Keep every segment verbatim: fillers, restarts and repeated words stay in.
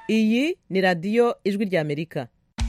Iyi ni radiyo ijwi ry'Amerika.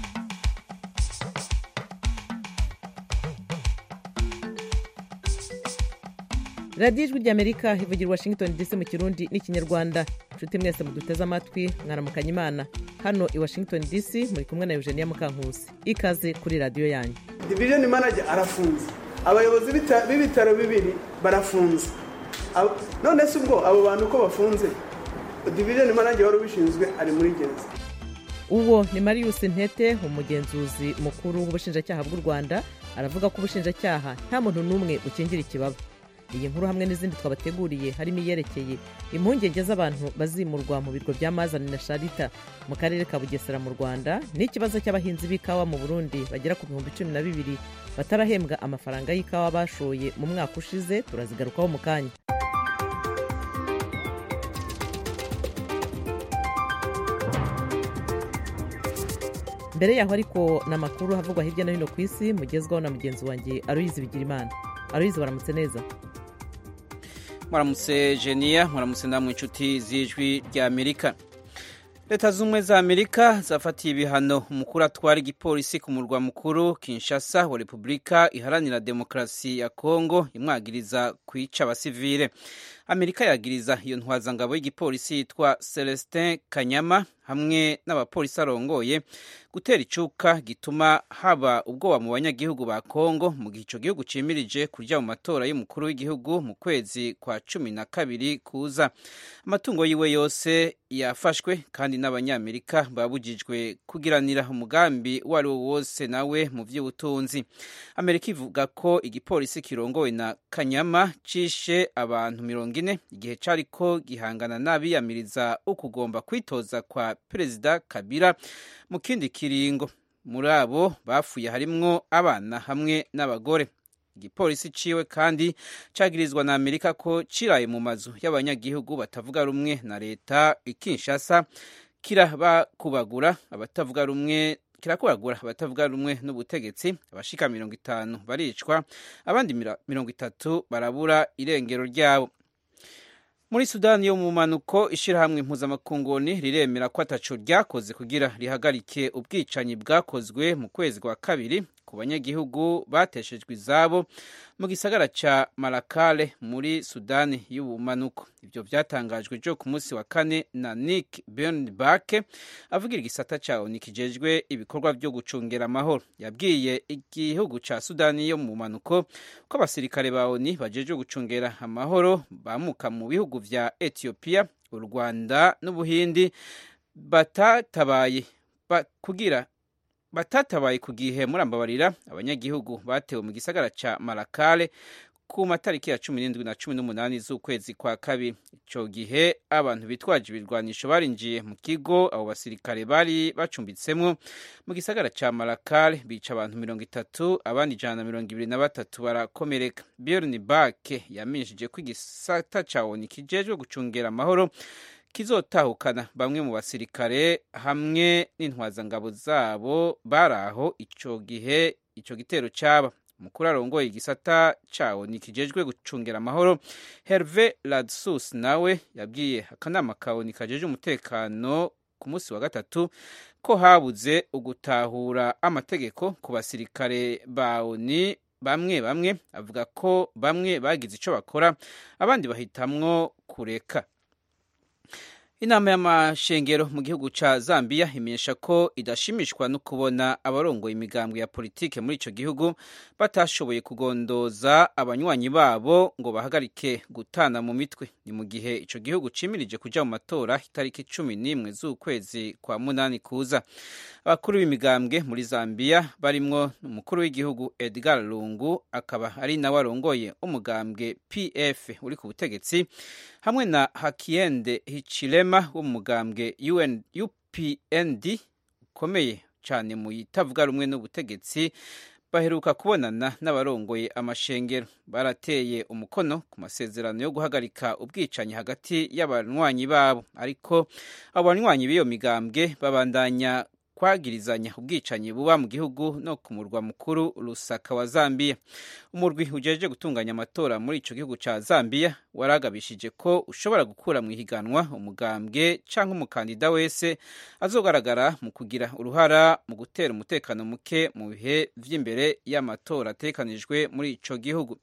radiyo ijwi ry'Amerika ivugira Washington D C mu Kirundi n'ikinyarwanda. Nshuti mwese muduteze amatwi, mwaramukanya Imana. Hano i Washington D C muri kumwe na Eugenia Mukankusi. Ikaze kuri radiyo yanyu. Division manager arafunze, abayobozi b'ibitaro bibiri barafunze. None se ubwo abo bantu ko bafunze, division manager wari ubishinzwe ari muri gereza. Uwo ni Marius Ntete, umugenzuzi mukuru w'ubushinjacyaha bw'u Rwanda, aravuga ko ubushinjacyaha nta muntu n'umwe ukingira ikibaba. Iyi nkuru hamwe n'izindi twabateguriye harimo iyerekeye impungenge z'abantu bazimurwa mu birwa bya Mazane na Sharita mu karere ka Bugesera mu Rwanda, n'ikibazo cy'abahinzi b'ikawa mu Burundi bagera ku bihumbi cumi na bibiri batarahembwa amafaranga y'ikawa bashoye mu mwaka ushize. Turazigarukaho mu kanya. Mbere yaho ariko n'amakuru havugwa hirya no hino ku isi mugezwaho na mugenzi wanjye Aloyizi Bigirimana. Aloyizi, waramutse neza? Mwaramutse Genia, mwaramutse namwe inshuti z'ijwi ry'Amerika. Leta z'ubumwe za Amerika zafatiye ibihano umukuru atwara igipolisi ku murwa mukuru Kinshasa wa Repubulika Iharanira Demokarasi ya Kongo imwagiriza kwica abasivile. Amerika yagiriza iyo ntwazangabo y'igipolisi yitwa Celestin Kanyama hamwe n'abapolisi arongoye gutera icuka gituma haba ubwoba mu banyagihugu ba Kongo mu gihe ico gihugu cimirije kurya mu matora y'umukuru w'igihugu mu kwezi kwa cumi na kabiri kuza. Amatungo yiwe yose yafashwe kandi n'abanyamerika babujijwe kugiranira umugambi wari wo wose nawe mu vy'ubutunzi. Amerika ivuga ko igipolisi kirongowe na Kanyama cishe abantu mirongo ine igihe cariko gihangana n'abiyamiriza ukugomba kwitoza kwa Perezida Kabila mu kindi kiringo. Muri abo bafuye harimwo abana hamwe n'abagore. Igipolisi ciwe kandi cagirizwa na Amerika ko ciraye mu mazu y'abanyagihugu batavuga rumwe na leta Kinshasa kirabakubagura abatavuga rumwe kirakubagura abatavuga rumwe n'ubutegetsi. Abashika mirongo itanu baricwa, abandi mirongo itatu barabura irengero ryabo. Muri Sudani yo mu manuko, ishirahamwe impuzamakunguni riremera ko ataco ryakoze kugira rihagarike ubwicanyi bwakozwe mu kwezi kwa kabiri ku banyagihugu bateshejwe izabo mu gisagara ca Malakale muri Sudani y'ubumanuko. Ivyo vyatangajwe jo ku munsi wa kane na Nick Birnbach avugira igisata ca O N U kijejwe ibikorwa vyo gucungera amahoro. Yabwiye igihugu ca Sudani yo mu manuko ko abasirikare ba O N U bajejwe gucungera amahoro bamuka mu bihugu vya Ethiopia, u Rwanda n'Ubuhindi batatabaye ba, kugira batatabaye ku gihe murambabarira abanyagihugu batewe mu gisagara ca Malakale ku matariki ya cumi n'indwi na cumi n'umunani z'ukwezi kwa kabiri. Ico gihe abantu bitwaje ibirwanisho barinjiye mu kigo abo basirikare bari bacumbitsemwo mu gisagara ca Malakale, bica abantu mirongo itatu, abandi ijana na mirongo ibiri na batatu barakomereka. Birnbach yamenyesheje ko igisata ca O N U kijejwe gucungera amahoro kizotahukana bamwe mu basirikare hamwe n'intwazangabo zabo baraho ico gihe ico gitero caba. Mukuru arongoye igisata ca O N U kijejwe gucungera amahoro Hervé Ladsus nawe yabwiye akanama ka O N U kajeje umutekano ku munsi wa gatatu ko habuze ugutahura amategeko ku basirikare ba O N U bamwe bamwe. Avuga ko bamwe bagize ico bakora, abandi bahitamwo kureka. Inama y'amashengero mu gihugu ca Zambia imenyesha ko idashimishwa no kubona abarongoye imigambwe ya politike muri ico gihugu batashoboye kugondoza abanywanyi babo ngo bahagarike gutana mu mitwe. Ni mu gihe ico gihugu cimirije kuja mu matora itariki cumi n'imwe z'ukwezi kwa munani kuza. Abakuru b'imigambwe muri Zambia barimwo umukuru w'igihugu Edgar Lungu, akaba ari nawe arongoye umugambwe P F uri ku butegetsi, hamwe na Hakainde Hichilema w'umugambwe U P N D ukomeye cyane mu itavuga rumwe n'ubutegetsi, baheruka kubonana n'abarongoye amashengero. Barateye umukono ku masezerano yo guhagarika ubwicanyi hagati y'abanywanyi babo, ariko abo banywanyi b'iyo migambwe babandanya kwagirizanya ubwicanyi buba mu gihugu no ku murwa mukuru Lusaka wa Zambia. Umurwi ujeje gutunganya amatora muri ico gihugu ca Zambia waragabishije ko ushobora gukura mu ihiganwa umugambwe canke umukandida wese azogaragara mu kugira uruhara mu gutera umutekano muke mu bihe vy'imbere y'amatora atekanijwe muri ico gihugu.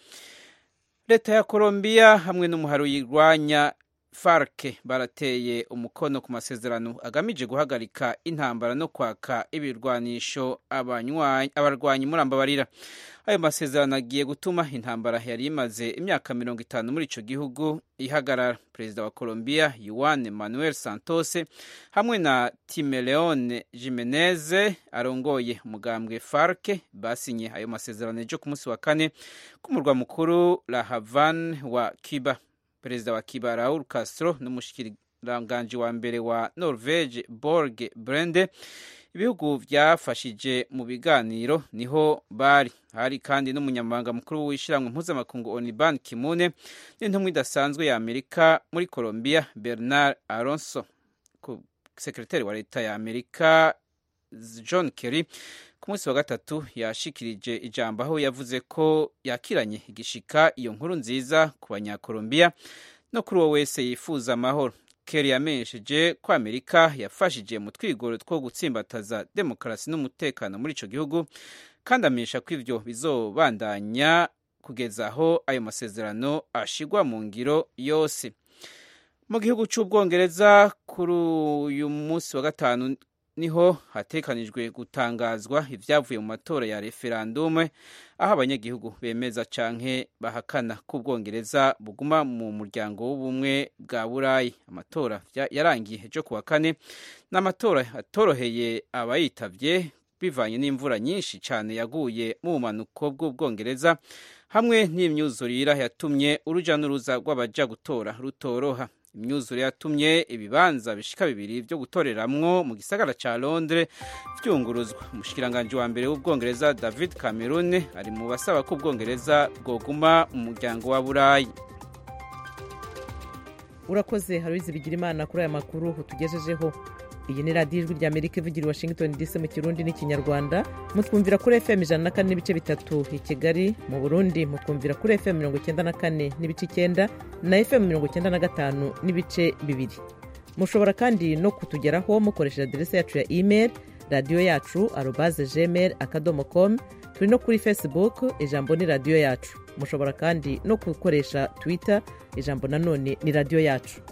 Leta ya Colombia hamwe n'umuhari uyirwanya FARC barateye umukono ku masezerano agamije guhagarika intambara no kwaka ibirwanisho abarwanyi murambabarira. Ayo masezerano agiye gutuma intambara yari imaze imyaka mirongo itanu muri ico gihugu ihagarara. Perezida wa Colombia Juan Manuel Santos hamwe na Timeleon Jimenez arongoye umugambwe FARC basinye ayo masezerano ejo ku munsi wa kane ku murwa mukuru La Havana wa Cuba. Perezida wa Cuba Raul Castro n'umushikiranganji wa mbere wa Norvege Borge Brende ibihugu vyafashije mu biganiro niho bari. Hari kandi n'umunyamabanga mukuru w'ishiramwe mpuzamakungu ONU Ban Ki-moon n'intumwa idasanzwe ya Amerika muri Colombia Bernard Alonso. Sekretari wa leta ya Amerika John Kerry ku munsi wa gatatu yashikirije ijambo aho yavuze ko yakiranye igishika iyo nkuru nziza ku banyakolombia no kuri uwo wese yifuza amahoro. Kerry yamenyesheje ko Amerika yafashije mu twigoro two gutsimbataza demokarasi n'umutekano muri ico gihugu kandi amenyesha ko ivyo bizobandanya kugeza aho ayo masezerano ashigwa mu ngiro yose. Mu gihugu c'Ubwongereza kuri uyu munsi wa gatanu niho hatekanijwe gutangazwa ivyavuye mu matora ya referandume aho abanyagihugu bemeza canke bahakana ko Ubwongereza buguma mu muryango w'ubumwe bwa Burayi. Amatora yarangiye ejo kuwa kane n'amatora atoroheye abayitavye bivanye n'imvura nyinshi cane yaguye mu bumanuko bw'Ubwongereza hamwe n'imyuzurire yatumye uruja n'uruza rw'abaja gutora rutoroha. Imyuzure yatumye ibibanza bishika bibiri byo gutoreramwo mu gisagara ca Londres vyunguruzwa. Umushikiranganje wa mbere w'Ubwongereza David Cameron ari mu basaba ko Ubwongereza bwoguma mu muryango wa Burayi. Urakoze Haruzi Bigirimana kuri aya makuru utugejejeho. Iyi ni radiyo ijwi ry'Amerika ivugira i Washington D C mu Kirundi n'Ikinyarwanda. Mutwumvira kuri F M ijana na kane n'ibice bitatu i Kigali. Mu Burundi mutwumvira kuri F M mirongo icyenda na kane n'ibice icyenda na F M mirongo icyenda na gatanu n'ibice bibiri. Mushobora kandi no kutugeraho mukoresheje adresse yacu ya email radio yacu arobase gmail akadomo com. Turi no kuri Facebook ijambo ni radio yacu. Mushobora kandi no gukoresha Twitter ijambo nanone ni radio yacu.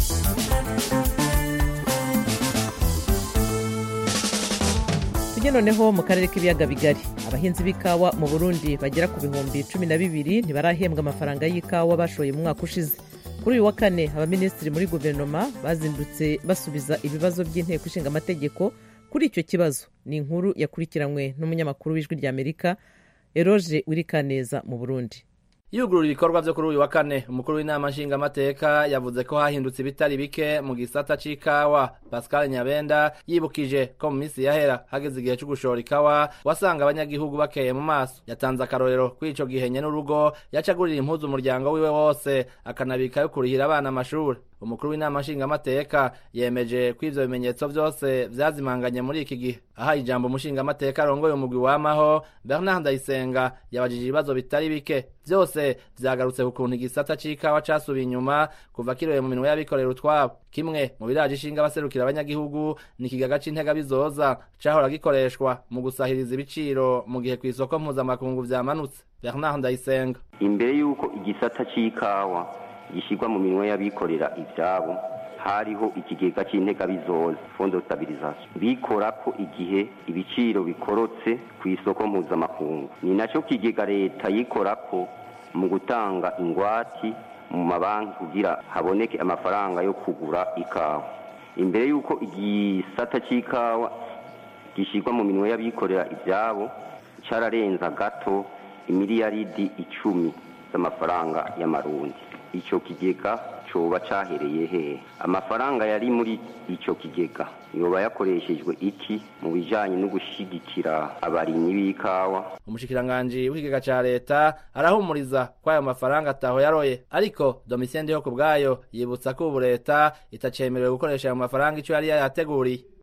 Noneho mu karere k'ibiyaga bigari abahinzi b'ikawa mu Burundi bagera ku bihumbi cumi na bibiri ntibarahembwa amafaranga y'ikawa bashoye mu mwaka ushize. Kuri uyu wa kane abaminisitiri muri guverinoma bazindutse basubiza ibibazo by'inteko ishinga amategeko kuri icyo kibazo. Ni inkuru yakurikiranywe n'umunyamakuru w'ijwi ry'Amerika Eroge Wirikaneza mu Burundi. Yugurura ibikorwa vyo kuri uyu wa kane umukuru w'inama nshinga amateka yavuze ko hahindutse ibitari bike mu gisata c'ikawa. Pascal Nyabenda yibukije ko mu minsi yahera hageze igihe cyo gushora ikawa wasanga abanyagihugu bakeye mu maso. Yatanze akarorero kw'ico gihe nye n'urugo yacagurira impuzu umuryango wiwe wose akanabika yo kurihira abana amashuri. Umukuru w'inama nshinga amateka yemeje ko ivyo bimenyetso vyose vyazimanganye muri iki gihe. Aha ijambo umushinga amateka arongoye umugwi wamaho Bernard Ndayisenga yabajije ibibazo bitari bike. Vyose vyagarutse ku kuntu igisata c'ikawa casubiye inyuma kuva kiroye mu minwe y'abikorera utwabo. Kimwe mu biraje ishinga abaserukira abanyagihugu ni ikigaga c'intega bizoza cahora gikoreshwa mu gusahiriza ibiciro mu gihe kw'isoko mpuzamakungu vyamanutse. Bernard Ndayisenga: imbere yuko igisata c'ikawa gishirwa mu minwe y'abikorera ivyabo hariho ikigega c'intega bizoza fondo stabilisation bikora ko igihe ibiciro bikorotse ku isoko mpuzamakungu. Ni naco kigega leta yikora ko mu gutanga ingwati mu mabanki kugira haboneke amafaranga yo kugura ikawa. Imbere yuko igisata c'ikawa gishirwa mu minwe y'abikorera ivyabo cararenza gato imiliyaridi icumi z'amafaranga y'amarundi. Ico kigega coba cahereye he? Amafaranga yari muri ico kigega yoba yakoreshejwe iki mu bijanye no gushigikira abarimyi b'ikawa? Umushikiranganje w'ikigega ca leta arahumuriza ko ayo mafaranga ataho yaroye, ariko Domitien Ndiho kubwayo yibutsa ko ubu leta itacemerewe gukoresha ayo mafaranga ico yari yateguriye.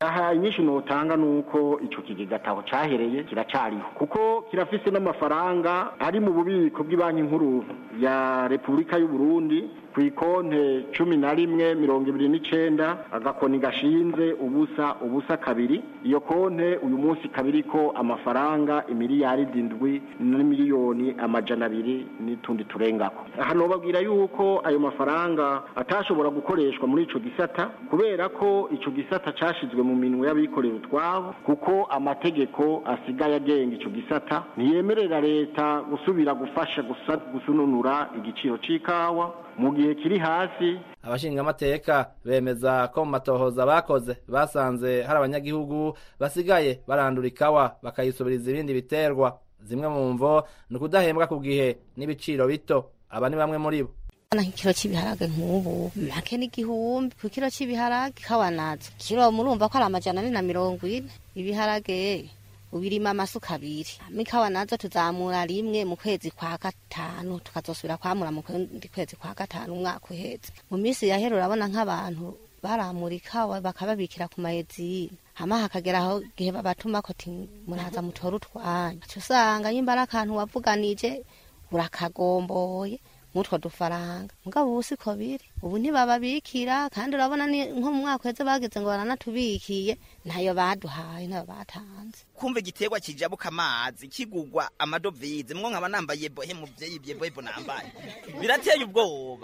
aha inyinshi notanga nuko ico kigega taho cahereye kiracariho kuko kirafise n'amafaranga ari mu bubiko bw'ibanki nkuru ya Republika y'u Burundi kw'ikonte cumi na rimwe mirongo ibiri n'icenda agakoni gashinze ubusa ubusa kabiri. Iyo konte uyu munsi kabiriko amafaranga imiliyari zindwi n'imiliyoni amajana abiri n'itundi turengako. Aha nobabwira yuko ayo mafaranga atashobora gukoreshwa muri ico gisata kubera ko ico gisata cashizwe mu minwe y'abikorera utwabo kuko amategeko asigaye agenga ico gisata ntiyemerera leta gusubira gufasha gusununura igiciro c'ikawa mu gihe kiri hasi. Abashinga amateka bemeza ko mu matohoza bakoze basanze hari abanyagihugu basigaye barandura ikawa bakayisubiriza ibindi biterwa. Zimwe mu mvo ni ukudahembwa ku gihe n'ibiciro bito. Aba ni bamwe muri bo. Ana kilo cy'ibiharage nk'ubu make n'igihumbi ku kilo cy'ibiharage ikawa nazo kilo murumva ko ari amajana ane na mirongo ine. Ibiharage ubirima amasuka abiri, mikawa nazo tuzamura rimwe mu kwezi kwa gatanu tukazosubira kwamura mu kwezi kwa gatanu umwaka uheze. Mu minsi yahera urabona nk'abantu baramura ikawa bakababikira ku mayezi hama hakagera aho gihe babatuma ko muraza mutora utwanya usanga nyimbara akantu wavuganije urakagomboye mutwo dufaranga mugabo ubusi ko biri ubu ntibababikira kandi urabona nko mu mwaka uheze bageze ngo baranatubikiye ntayo baduhaye ntayo batanze. Kumva igiterwa kijabuka amazi kigugwa amadovize mwo nkaba nambaye bohe mu byeyi bye bohe nambaye birateye ubwoba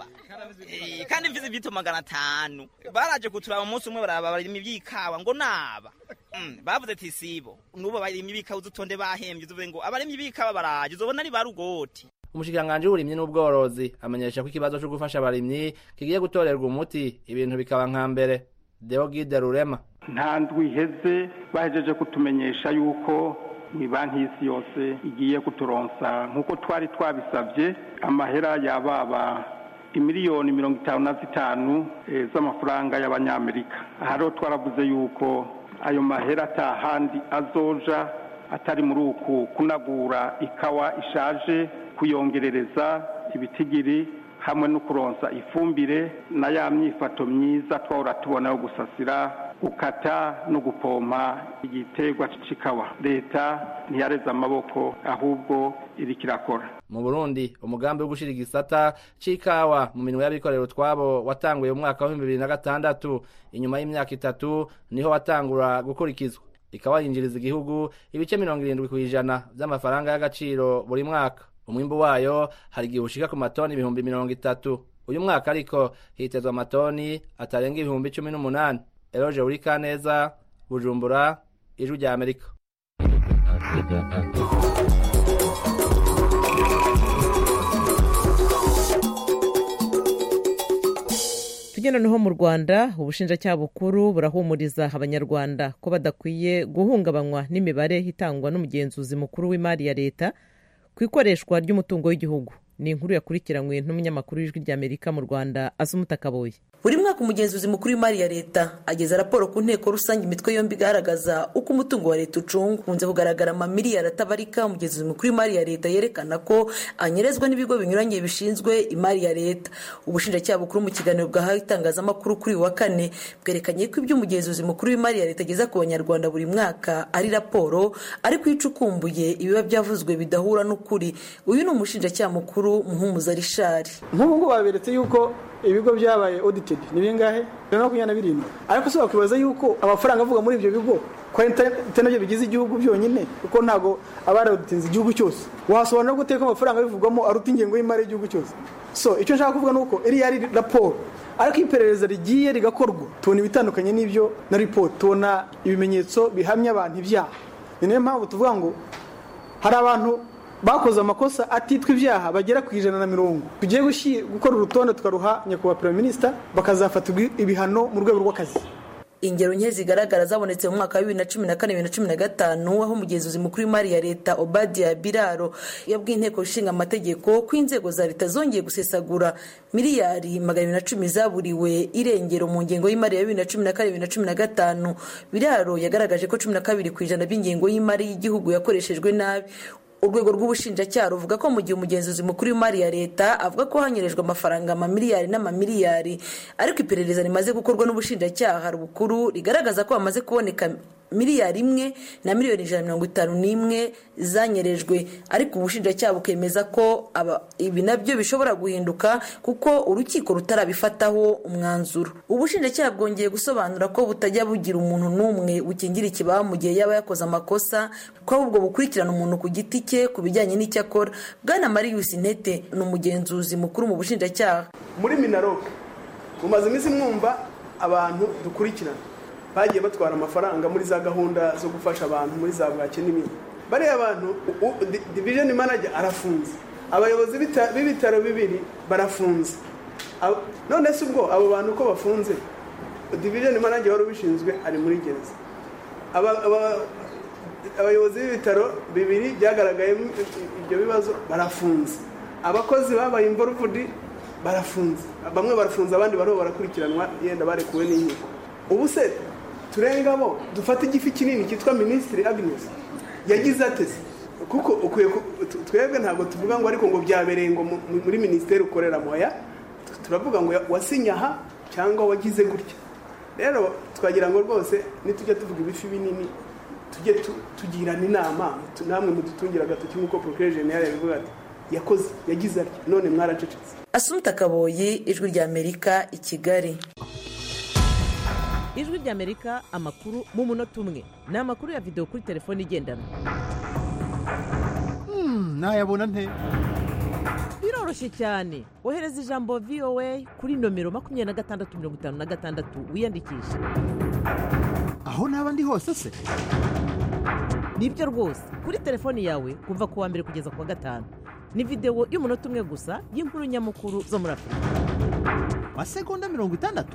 eh kandi mvize bito magana atanu baraje kuturaba umunsi umwe baraba bari imibyikawa ngo naba mm bavuze ati sibo nubo bari imibikawa uzutonde bahembye uzuve ngo abari imibikawa baraje uzobona ari barugoti. Umushikiranganje w'uburimyi n'ubworozi amenyesha ko ikibazo cyo gufasha abarimyi kigiye gutorerwa umuti ibintu bikaba nka mbere. Deogide Rurema nta ndwi iheze bahejeje kutumenyesha yuko mu banki y'isi yose igiye kuturonsa nk'uko twari twabisabye amahera yababa imiliyoni mirongo itanu na zitanu e, z'amafaranga y'abanyamerika. Aha rero twaravuze yuko ayo mahera atahandi azoja atari muri uku kunagura ikawa ishaje kuyongerereza ibitigiri hamwe no kuronsa ifumbire na ya myifato myiza twahora tubona yo gusasira gukata no gupompa igiterwa c'ikawa. Leta ntiyareza amaboko ahubwo iri kirakora. Mu Burundi umugambi wo gushira igisata c'ikawa mu minwe y'abikorera utwabo watanguye mu mwaka wa bibiri na gatandatu. Inyuma y'imyaka itatu niho watangura gukurikizwa. Ikawa yinjiriza igihugu ibice mirongo irindwi kw'ijana by'amafaranga y'agaciro buri mwaka. Umwimbu wayo hari igihe ushika ku matoni ibihumbi mirongo itatu. Uyu mwaka ariko hitezwa amatoni atarenga ibihumbi cumi n'umunani. Eroje Urikaneza, Bujumbura, Ijwi rya Amerika. Tugenda noneho mu Rwanda ubushinjacyaha bukuru burahumuriza abanyarwanda ko badakwiye guhungabanywa n'imibare itangwa n'umugenzuzi mukuru w'imari ya leta ku ikoreshwa ry'umutungo w'igihugu. Ni inkuru yakurikiranywe n'umunyamakuru w'Ijwi rya Amerika mu Rwanda Asumuta Kaboyi. Buri mwaka umugenzuzi mukuru w'imari ya leta ageza raporo ku nteko rusange imitwe yombi igaragaza uko umutungo wa leta ucungwa. Kunze kugaragara amamiliyari atabarika. Umugenzuzi mukuru w'imari ya leta yerekana ko anyerezwa n'ibigo binyuranye bishinzwe imari ya leta. Ubushinjacyaha bukuru mu kiganiro bwahaye itangazamakuru kuri wa kane bwerekanye ko ibyo umugenzuzi mukuru w'imari ya leta ageza ku banyarwanda buri mwaka ari raporo ariko icukumbuye ibiba byavuzwe bidahura n'ukuri. Uyu ni umushinjacyaha mukuru Muhumuza Richard. Nk'ubu ngo baberetse yuko ibigo byabaye audited ni bingahe makumyabiri na birindwi ariko se bakwibaza yuko amafaranga avuga muri ibyo bigo ko nabyo bigize igihugu byonyine kuko ntago abari auditinze igihugu cyose wasobanura gute ko amafaranga bivugwamo aruta ingengo y'imari y'igihugu cyose. So icyo nshaka kuvuga nuko iri yari raporo ariko iperereza rigiye rigakorwa tubona ibitandukanye n'ibyo na report, tubona ibimenyetso bihamya abantu ibyaha. Ni niyo mpamvu tuvuga ngo hari abantu bakoze amakosa atitwa ibyaha bagera ku ijana na mirongo. Tugiye gukora urutonde tukaruha nyakubahwa Prime Minister bakazafatirwa ibihano mu rwego rw'akazi. Ingero nke zigaragara zabonetse mu mwaka wa bibiri na cumi na kane bibiri na cumi na gatanu aho umugenzuzi mukuru w'imari ya leta Obadia Biraro yabwiye inteko ishinga amategeko ko inzego za leta zongeye gusesagura miliyari magana abiri na cumi zaburiwe irengero mu ngengo y'imari ya bibiri na cumi na kane bibiri na cumi na gatanu. Biraro yagaragaje ko cumi na kabiri ku ijana by'ingengo y'imari y'igihugu yakoreshejwe nabi. urwego rw'ubushinjacyaha ruvuga ko mu gihe umugenzuzi mukuru w'imari ya leta avuga ko hanyerejwe amafaranga amamiliyari n'amamiliyari, ariko iperereza rimaze gukorwa n'ubushinjacyaha bukuru rigaragaza ko hamaze kuboneka miliyari imwe na miliyoni ijana na mirongo itanu n'imwe zanyerejwe, ariko ubushinjacyaha bukemeza ko ibi nabyo bishobora guhinduka kuko urukiko rutarabifataho umwanzuro. Ubushinjacyaha bwongeye gusobanura ko butajya bugira umuntu n'umwe bukingira ikibaba mu gihe yaba yakoze amakosa, ko ahubwo bukurikirana umuntu ku giti cye ku bijyanye n'icyo akora. Bwana Marius Ntete ni umugenzuzi mukuru mu bushinjacyaha. Muri Minaloc mumaze iminsi mwumva abantu dukurikirana bagiye batwara amafaranga muri za gahunda zo gufasha abantu muri za bwake n'ibindi. Bariya abantu division manager arafunze, abayobozi b'ibitaro bibiri barafunze. None se ubwo abo bantu ko bafunze, division manager wari ubishinzwe ari muri gereza, abayobozi b'ibitaro bibiri byagaragaye ibyo bibazo barafunze, abakozi babaye involved barafunze, bamwe barafunze abandi bariho barakurikiranwa yenda barekuwe n'inkiko. Ubu se turenga bo dufata igifi kinini cyitwa Ministry Agnes yagize atese, kuko ukwiye twebwe ntabwo tuvuga ngo ariko ngo byabereye ngo muri ministeri ukorera moya, turavuga ngo wasinyaha cyangwa wagize gutya. Rero twagira ngo rwose nitujya tuvuga ibifi binini tujye tugirana inama, namwe mudutungira agatoki nk'uko Procureur General yabivuga ati yakoze yagize ati none mwaracecetse. Asumta Kaboyi, Ijwi rya Amerika, i Kigali. Ijwi rya Amerika, amakuru mu munota umwe. Ni amakuru ya video kuri telefone igendanwa. Hmm, nayabona nte? Biroroshye cyane. Ohereza ijambo V O A kuri nomero makumyabiri na gatandatu mirongo itanu na gatandatu wiyandikisha. Aho naba ndi hose se? Nibyo rwose, kuri telefone yawe kuva ku wa mbere kugeza ku wa gatanu. Ni video y'umunota umwe gusa y'inkuru nyamukuru zo muri Afrika. Masegonda mirongo itandatu?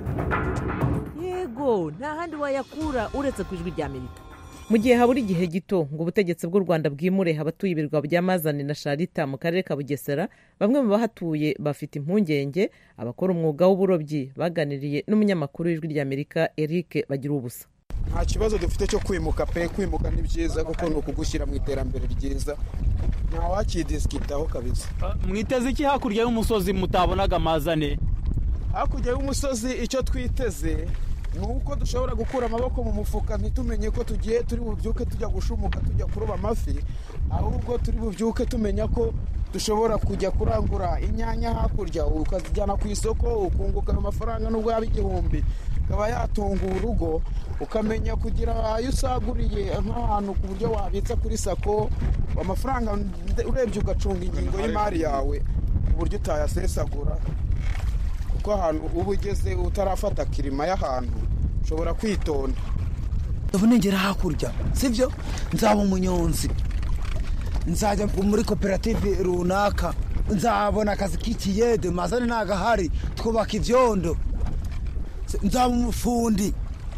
Yego, nta handi wayakura uretse ku Ijwi rya Amerika. Mu gihe habura igihe gito ngo ubutegetsi bw'u Rwanda bwimure abatuye ibirwa bya Mazane na Sharita mu karere ka Bugesera, bamwe mu bahatuye bafite impungenge. Abakora umwuga w'uburobyi baganiriye n'umunyamakuru w'Ijwi rya Amerika Eric Bagira ubusa. Nta kibazo dufite cyo kwimuka pe, kwimuka ni byiza kuko ni ukugushyira mu iterambere ryiza, nta wakidiskitaho kabisa. Mwiteze iki hakurya y'umusozi mutabonaga Mazane? Hakurya y'umusozi icyo twiteze ni uko dushobora gukura amaboko mu mufuka ntitumenye ko tugiye turi bubyuke tujya gushumuka tujya kuroba amafi, ahubwo turi bubyuke tumenya ko dushobora kujya kurangura inyanya hakurya ukazijyana ku isoko ukunguka amafaranga n'ubwo yaba igihumbi akaba yatunga urugo, ukamenya kugira ayo usaguriye nk'ahantu ku buryo wabitsa kuri sako amafaranga urebye ugacunga ingingo y'imari yawe ku buryo utayasesagura, kuko ahantu uba ugeze utarafata kirima y'ahantu ushobora kwitonda. Ningera hakurya sibyo nzaba umunyonzi, nzajya muri koperative runaka, nzabona akazi k'ikiyede Mazane nagahari twubaka ivyondo, nzaba umufundi.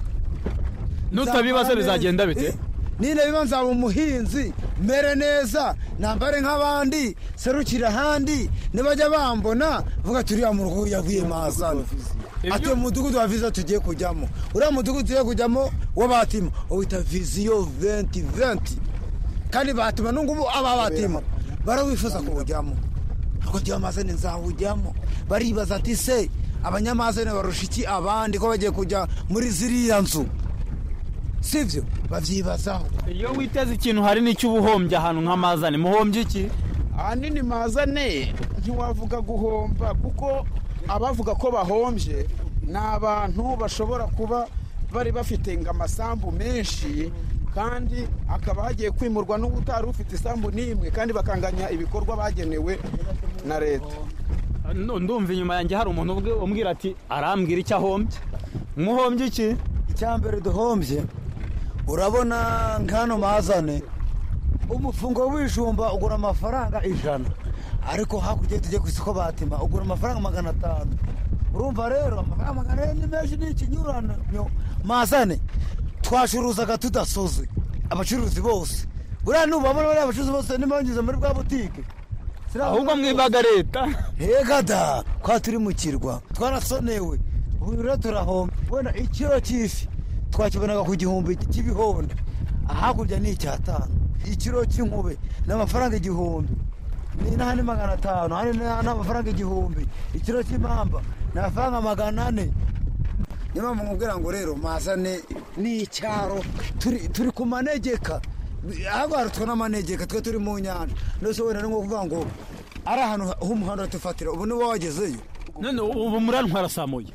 Nutabibaze bizagenda bite? Nine biba nzaba umuhinzi mere neza, nambare nk'abandi, serukira handi nibajya bambona vuga turiya mu rugo yavuye Mazane. Ate mudugudu wa viza tugiye kujyamo, uriya mudugudu tugiye kujyamo wabatima wita viziyo venti venti, kandi batima n'ungubu aba batima barawifuza kujyamo. Ako giye Mazane nzawujyamo, baribaza ati se abanyamazane barusha iki abandi ko bagiye kujya muri ziriya nzu, sivyo bavyibazaho. Iyo witeze ikintu hari n'icyo ubuhombye ahantu nka Mazane, muhombye iki? Ahanini Mazane ntiwavuga guhomba, kuko abavuga ko bahombye ni abantu bashobora kuba bari bafite ngamasambu menshi, kandi akaba hagiye kwimurwa n'ubutari ufite isambu n'imwe, kandi bakanganya ibikorwa bagenewe na leta. Ndumva inyuma yanjye hari umuntu ubwe umbwira ati arambwira icyo ahombye. Muhombye iki? Icyambere duhombye, urabona nkano Mazane umufungo w'ijumba ugura amafaranga ijana, ariko hakurya tujye ku isoko batima ugura amafaranga magana atanu. Urumva rero amafaranga magana atanu ni menshi, ni ikinyurana. Mazane twashuruzaga tudasoze, abacuruzi bose buriya nubabona bariya abacuruzi bose nibangiza muri bwa butike, ahubwo mwibaga leta. Hega da kwa turi mu kirwa twarasonewe, ubu rero turahomba. Bona ikiro cy'ifi twakibonaga ku gihumbi cy'ibihonda, hakurya ni icyatanu. ikiro cy'inkube n'amafaranga igihumbi n'ahandi magana atanu ahandi n'amafaranga igihumbi ikiro cy'impamba n'amafaranga magana ane niyo mpamvu nkubwira ngo rero mazane ni icyaro turi ku manegeka ahubwo harutwa n'amanegeka twe turi mu nyanja ndetse wenda ni nko kuvuga ngo ari ahantu h'umuhanda tufatira ubu niba wagezeyo none ubu murantwara samoye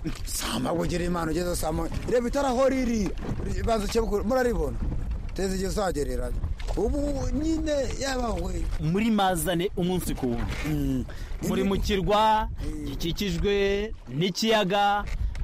sama bugira imana ugeze samoye reba itaraho riri banza cyabukuru muraribona teze igihe uzagererayo ubu nyine yabawe muri mazane umunsi ku wundi muri mu kirwa gikikijwe n'ikiyaga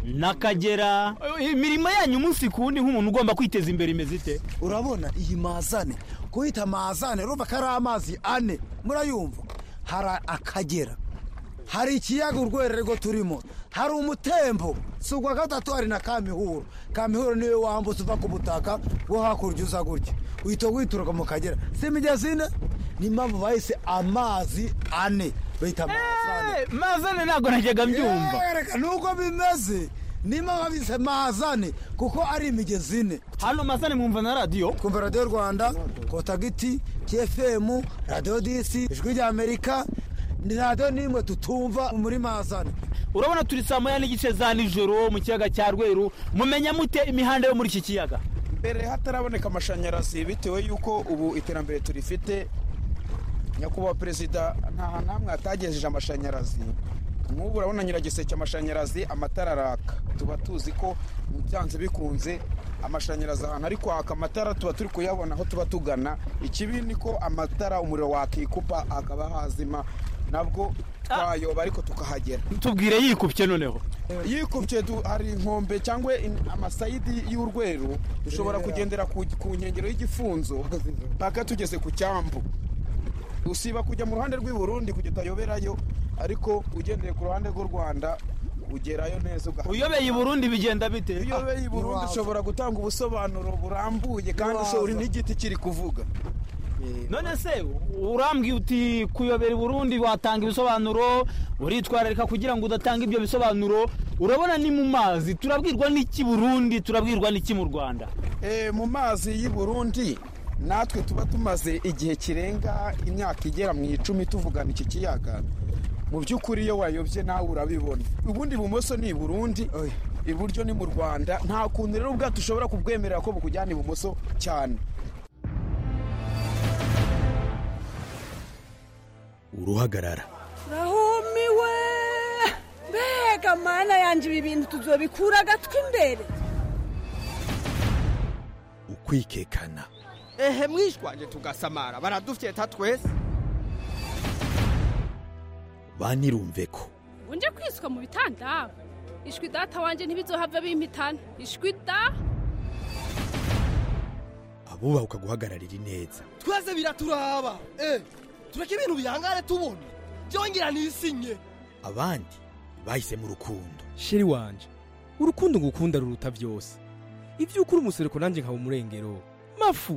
n'akagera imirimo yanyu umunsi ku wundi nk'umuntu ugomba kwiteza imbere imeze ite urabona iyi mazane kuhita mazane urumva ko ari amazi ane murayumva hari akagera hari ikiyaga urwerere rwo turimo hari umutembo si ugwa gatatu hari na kamihuro kamihuro niwe wambutse uva ku butaka bwo hakurya uza gutya uhita wituruka mu kagera si imigezi ine ni impamvu bahise amazi ane bahita mazane mazane ntabwo najyaga mbyumva nuko bimeze nima babise mazane kuko ari imigezi ine hano mazane mwumva na radiyo kumva radiyo rwanda kotagiti kfm radiyo disi ijwi rya amerika ni radiyo nimwe tutumva muri mazane urabona turi saa moya n'igice za nijoro mu kiyaga cya rweru mumenya mute imihanda yo muri iki kiyaga mbere hataraboneka amashanyarazi bitewe yuko ubu iterambere turifite nyakubahwa perezida nta namwe atagejeje amashanyarazi nk'ubu urabona nyiragiseke amashanyarazi amatara araka tuba tuzi ko byanze bikunze amashanyarazi ahantu ari kwaka amatara tuba turi kuyabona aho tuba tugana ikibi ni ko amatara umuriro wakikupa akaba hazima nabwo twayoba ariko tukahagera tubwire yikupye noneho yikupye hari inkombe cyangwa amasayidi y'urweru dushobora kugendera ku nkengero y'igifunzo mpaka tugeze ku cyambu usiba kujya mu ruhande rw'i Burundi kujya utayoberayo ariko ugendeye ku ruhande rw'u Rwanda ugerayo neza uyobeye i Burundi bigenda bite uyobeye i Burundi ushobora gutanga ubusobanuro burambuye kandi ushobora n'igiti kiri kuvuga none se urambwiye uti kuyobera i Burundi watanga ibisobanuro uritwararika kugira ngo udatanga ibyo bisobanuro urabona ni mu mazi turabwirwa n'iki Burundi turabwirwa n'iki mu Rwanda eh mu mazi y'i Burundi natwe tuba tumaze igihe kirenga imyaka igera mu icumi tuvugana iki kiyaga mu by'ukuri iyo wayobye nawe urabibona ubundi bumoso ni i Burundi iburyo ni mu Rwanda nta kuntu rero ubwato ushobora kubwemerera ko bukujyana ibumoso cyane uruhagarara rahumiwe mbega mana yanjye ibi bintu tuzobikura agatwi imbere ukwikekana ehe mwishwanje tugasamara baradufyeta twese banirumve ko unje kwiswa mu bitanda ishwi data wanje ntibizohava bimpitana ishwi da abuba ukaguhagararira neza twese biraturaba eh tureke ibintu bihangare tubone byongera nisinye abandi bahise mu rukundo sheri wanje urukundo ngukunda ruruta byose ivyo ukuri umusereko nanje nkaba umurengero mafu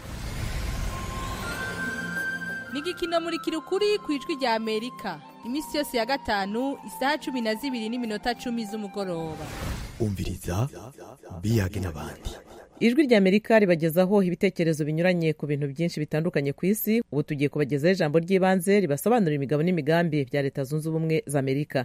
Nigikino muri kirukuri kwijwi rya Amerika imisi yose ya gatanu isaha cumi na zibiri n'iminota cumi z'umugoroba umviriza biyage n'abandi ijwi rya Amerika ribagezaho ibitekerezo binyuranye ku bintu byinshi bitandukanye ku isi ubu tugiye kubagezaho ijambo ry'ibanze ribasobanurira imigabo n'imigambi bya Leta Zunze Ubumwe za Amerika.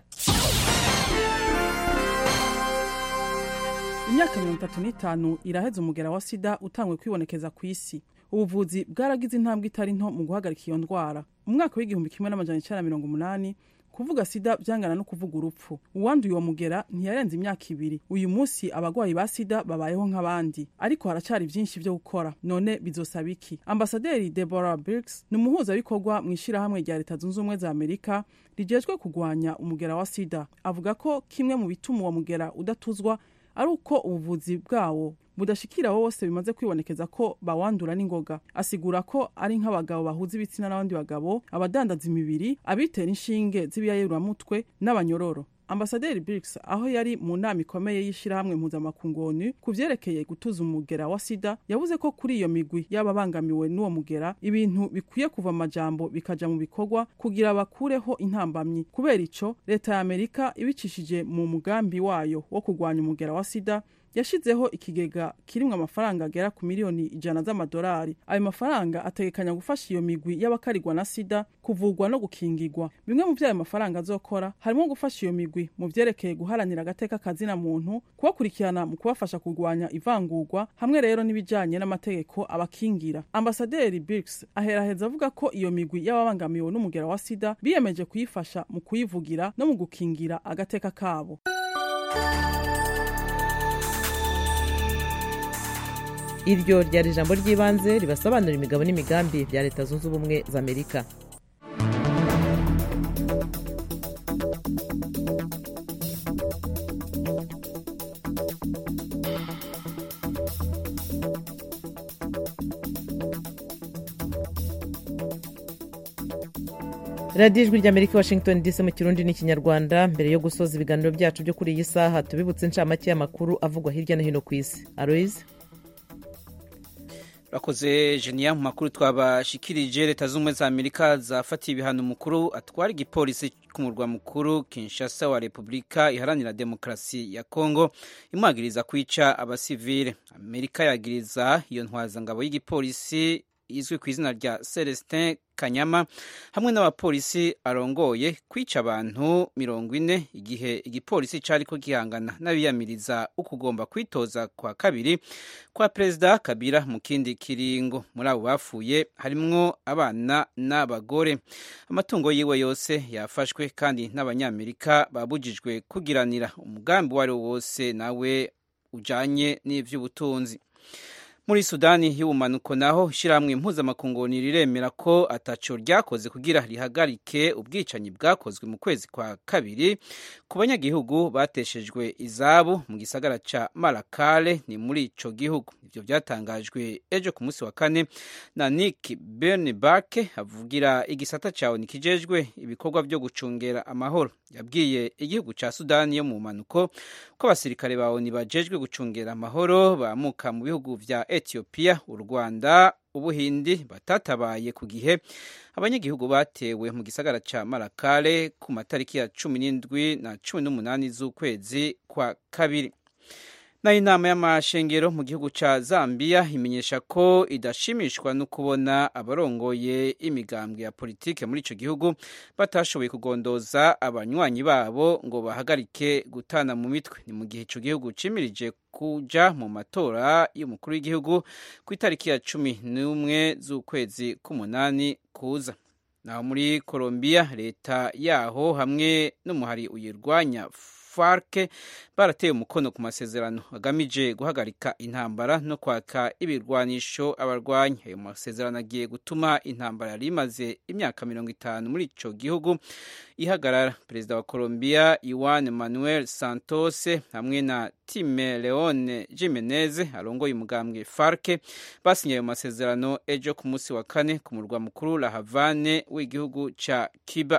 Imyaka mirongo itatu n'itanu iraheze umugera wa sida utangwe kwibonekeza ku isi. Ubuvuzi bwaragize intambwe itari nto mu guhagarika iyo ndwara. Umwaka w'igihumbi kimwe n'amajana icenda mirongo umunani kuvuga sida byangana no kuvuga urupfu. Uwanduye uwo mugera ntiyarenze imyaka ibiri. Uyu munsi abagwayi ba sida babayeho nk'abandi, ariko haracari byinshi byo gukora. None bizosaba iki? Ambasaderi Deborah Birx ni umuhuza bikorwa mu ishirahamwe rya Leta Zunze Ubumwe za Amerika rijejwe kugwanya umugera wa sida. Avuga ko kimwe mu bituma uwo mugera udatuzwa ari uko ubuvuzi bwawo budashikira wose bimaze kwibonekeza ko bawandura n'ingoga. Asigura ko ari nk'abagabo bahuza ibitsina n'abandi bagabo, abadandaza imibiri, abitera inshinge z'ibiyayuramutwe n'abanyororo. Ambasaderi Birx aho yari mu nama ikomeye y'ishirahamwe mpuzamakungu ONU ku vyerekeye gutuza umugera wa sida yavuze ko kuri iyo migwi y'ababangamiwe n'uwo mugera ibintu bikwiye kuva amajambo bikaja mu bikorwa kugira bakureho intambamyi. Kubera ico Leta ya Amerika ibicishije mu mugambi wayo wo kugwanya umugera wa sida yashizeho ikigega kirimwo amafaranga agera ku miliyoni ijana z'amadolari. Ayo mafaranga ategekanya gufasha iyo migwi y'abakarigwa na sida kuvurwa no gukingirwa. Bimwe mu vy'ayo mafaranga azokora harimo gufasha iyo migwi mu vyerekeye guharanira agateka kazina muntu, kubakurikirana mu kubafasha kurwanya ivangurwa, hamwe rero n'ibijanye n'amategeko abakingira. Ambasaderi Birks aheraheza avuga ko iyo migwi y'ababangamiwe n'umugera wa sida biyemeje kuyifasha mu kuyivugira no mu gukingira agateka kabo. Iryo ryari ijambo ry'ibanze ribasobanura imigabo n'imigambi bya Leta Zunze Ubumwe za Amerika. radiyo ijwi ry'Amerika Washington D C mu kirundi n'ikinyarwanda. Mbere yo gusoza ibiganiro byacu byo kuri iyi saha, tubibutse inshamake y'amakuru avugwa hirya no hino ku isi. Aloise Rakoze Jenia, mu makuru twabashikirije, Leta z'Ubumwe za Amerika zafatiye ibihano mukuru atwara igipolisi ku murwa mukuru Kinshasa wa Republika Iharanira Demokarasi ya Kongo, imwagiriza kwica abasivile. Amerika yagiriza iyo ntwazangabo y'igipolisi izwi ku izina rya Celestin Kanyama hamwe n'abapolisi arongoye kwica abantu mirongo ine igihe igipolisi cari ko gihangana n'abiyamiriza ukugomba kwitoza kwa kabiri kwa Perezida Kabila mu kindi kiringo. Muri abo bafuye harimwo abana n'abagore. Amatungo yiwe yose yafashwe kandi n'abanyamerika babujijwe kugiranira umugambi wari wose nawe ujanye n'ivy'ubutunzi. Muri Sudani y'ubumanuko naho ishyirahamwe mpuzamakungu riremera ko ataco ryakoze kugira rihagarike ubwicanyi bwakozwe mu kwezi kwa kabiri ku banyagihugu bateshejwe izabo mu gisagara ca Malakale ni muri ico gihugu. Ivyo byatangajwe ejo ku munsi wa kane na Nick Bernbake avugira igisata cawo nikijejwe ibikorwa byo gucungera amahoro. Yabwiye igihugu ca Sudani yo mu manuko ko abasirikare bawo nibajejwe gucungera amahoro bamuka mu bihugu vya Ethiopia, u Rwanda, Ubuhindi batatabaye ku gihe abanyagihugu batewe mu gisagara ca Malakale ku matariki ya cumi n'indwi na cumi n'umunani z'ukwezi kwa kabiri. Na inama y'amashengero mu gihugu ca Zambia imenyesha ko idashimishwa no kubona abarongoye imigambwe ya politike muri ico gihugu batashoboye kugondoza abanywanyi babo ngo bahagarike gutana mu mitwe. Ni mu gihe ico gihugu cimirije kuja mu matora y'umukuru w'igihugu ku itariki ya cumi n'umwe z'ukwezi k'umunani kuza. Naho muri Colombia, leta yaho hamwe n'umuhari uyirwanya FARC barateye umukono ku masezerano agamije guhagarika intambara no kwaka ibirwanisho abarwanya. Ayo masezerano agiye gutuma intambara yari imaze imyaka mirongo itanu muri ico gihugu ihagarara. Perezida wa Colombia Juan Manuel Santos hamwe na Time Leone Jimenez arongoye umugambwe FARC basinye ayo masezerano ejo ku munsi wa kane ku murwa mukuru La Havane w'igihugu ca Cuba.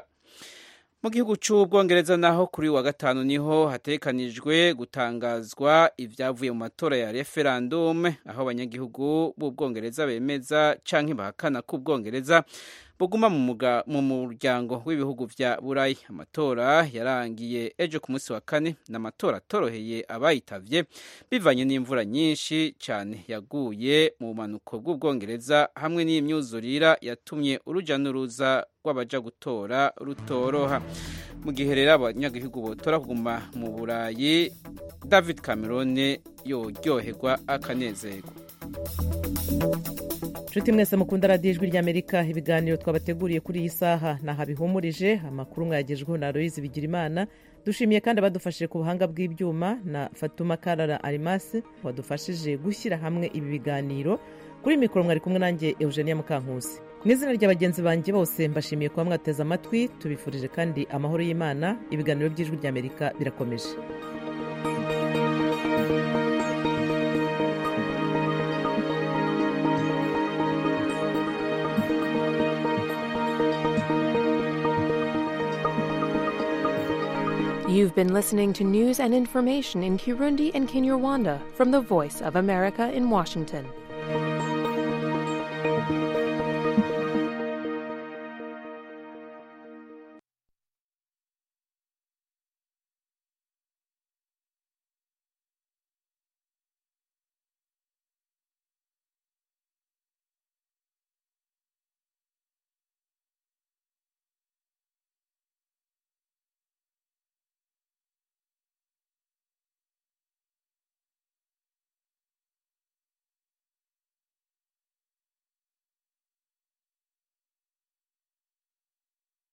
Mu gihugu c'Ubwongereza naho kuri wa gatanu niho hatekanijwe gutangazwa ivyavuye mu matora ya referendum, aho abanyagihugu b'Ubwongereza bemeza canke bahakana ko Ubwongereza buguma mu muryango w'ibihugu vya Burayi. Amatora yarangiye ejo ku munsi wa kane n'amatora atoroheye abayitavye bivanye n'imvura nyinshi cyane yaguye mu bumanuko bw'Ubwongereza hamwe n'imyuzurira yatumye uruja n'uruza rw'abaja gutora rutoroha. Mu gihe rero abanyagihugu botora kuguma mu Burayi, David Cameron yoryoherwa akanezerwa. Nshuti mwese mukunda radiyo ijwi ry'Amerika, ibiganiro twabateguriye kuri iyi saha naha bihumurije. Amakuru mwagejweho na Aloise Bigirimana. Dushimiye kandi abadufashije ku buhanga bw'ibyuma na Fatuma Karara Arimasi wadufashije gushyira hamwe ibi biganiro. Kuri mikoro mwari kumwe nanjye Eugenia Mukankusi. Mu izina ry'abagenzi banjye bose mbashimiye kuba mwateze amatwi, tubifurije kandi amahoro y'Imana. Ibiganiro by'ijwi ry'Amerika birakomeje. You've been listening to news and information in Kirundi and Kinyarwanda from the Voice of America in Washington.